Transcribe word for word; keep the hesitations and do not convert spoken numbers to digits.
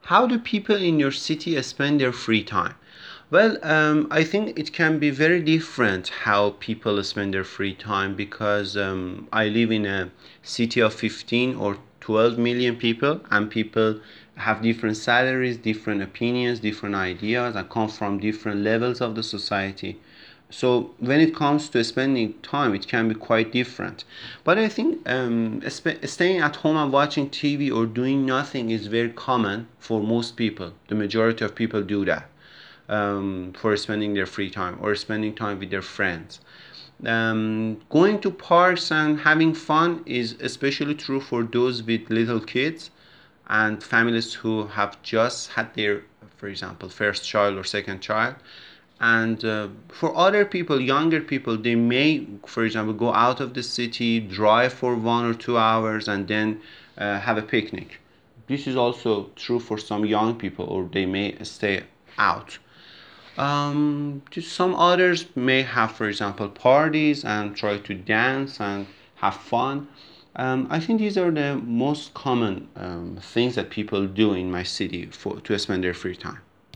How do people in your city spend their free time? Well, um, I think it can be very different how people spend their free time because um, I live in a city of fifteen or twelve million people, and people have different salaries, different opinions, different ideas, and come from different levels of the society. So when it comes to spending time, it can be quite different. But I think um, sp- staying at home and watching T V or doing nothing is very common for most people. The majority of people do that um, for spending their free time or spending time with their friends. Um, going to parks and having fun is especially true for those with little kids and families who have just had their, for example, first child or second child. And uh, for other people, younger people, they may, for example, go out of the city, drive for one or two hours, and then uh, have a picnic. This is also true for some young people, or they may stay out. Um, just some others may have, for example, parties and try to dance and have fun. Um, I think these are the most common um, things that people do in my city for to spend their free time.